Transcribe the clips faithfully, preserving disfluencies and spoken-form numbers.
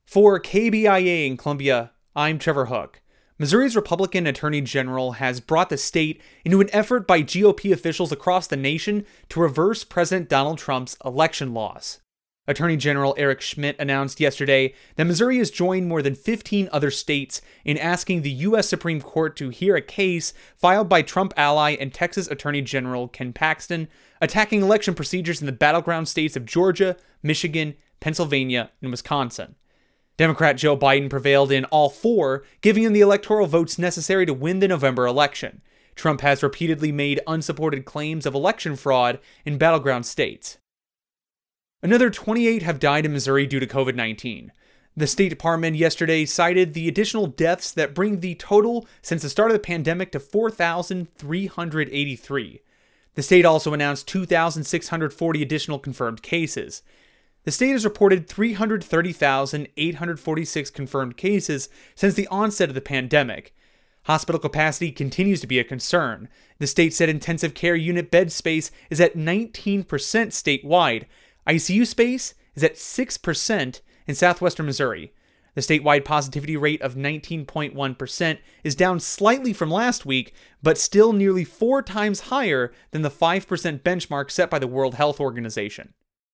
For K B I A in Columbia, I'm Trevor Hook. Missouri's Republican Attorney General has brought the state into an effort by G O P officials across the nation to reverse President Donald Trump's election loss. Attorney General Eric Schmitt announced yesterday that Missouri has joined more than fifteen other states in asking the U S Supreme Court to hear a case filed by Trump ally and Texas Attorney General Ken Paxton attacking election procedures in the battleground states of Georgia, Michigan, Pennsylvania, and Wisconsin. Democrat Joe Biden prevailed in all four, giving him the electoral votes necessary to win the November election. Trump has repeatedly made unsupported claims of election fraud in battleground states. Another twenty-eight have died in Missouri due to covid nineteen. The State Department yesterday cited the additional deaths that bring the total since the start of the pandemic to four thousand three hundred eighty-three. The state also announced two thousand six hundred forty additional confirmed cases. The state has reported three hundred thirty thousand eight hundred forty-six confirmed cases since the onset of the pandemic. Hospital capacity continues to be a concern. The state said intensive care unit bed space is at nineteen percent statewide. I C U space is at six percent in southwestern Missouri. The statewide positivity rate of nineteen point one percent is down slightly from last week, but still nearly four times higher than the five percent benchmark set by the World Health Organization.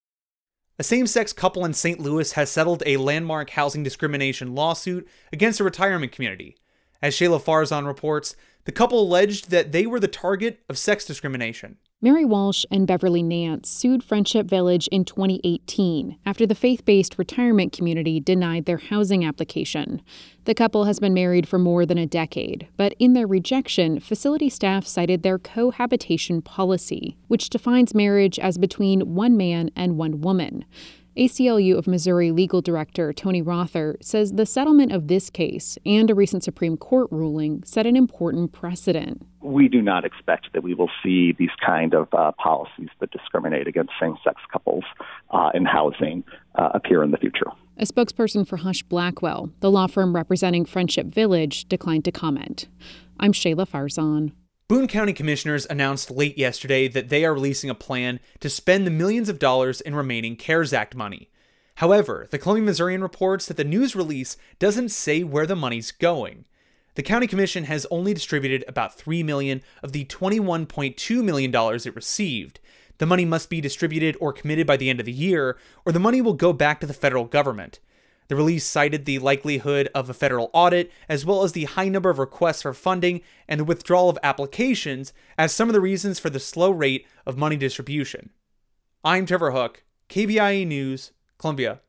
A same-sex couple in Saint Louis has settled a landmark housing discrimination lawsuit against a retirement community. As Shayla Farzan reports, the couple alleged that they were the target of sex discrimination. Mary Walsh and Beverly Nance sued Friendship Village in twenty eighteen after the faith-based retirement community denied their housing application. The couple has been married for more than a decade, but in their rejection, facility staff cited their cohabitation policy, which defines marriage as between one man and one woman. A C L U of Missouri legal director Tony Rother says the settlement of this case and a recent Supreme Court ruling set an important precedent. We do not expect that we will see these kind of uh, policies that discriminate against same-sex couples uh, in housing uh, appear in the future. A spokesperson for Hush Blackwell, the law firm representing Friendship Village, declined to comment. I'm Shayla Farzan. Boone County commissioners announced late yesterday that they are releasing a plan to spend the millions of dollars in remaining CARES Act money. However, the Columbia Missourian reports that the news release doesn't say where the money's going. The county commission has only distributed about three million dollars of the twenty-one point two million dollars it received. The money must be distributed or committed by the end of the year, or the money will go back to the federal government. The release cited the likelihood of a federal audit, as well as the high number of requests for funding and the withdrawal of applications as some of the reasons for the slow rate of money distribution. I'm Trevor Hook, K B I A News, Columbia.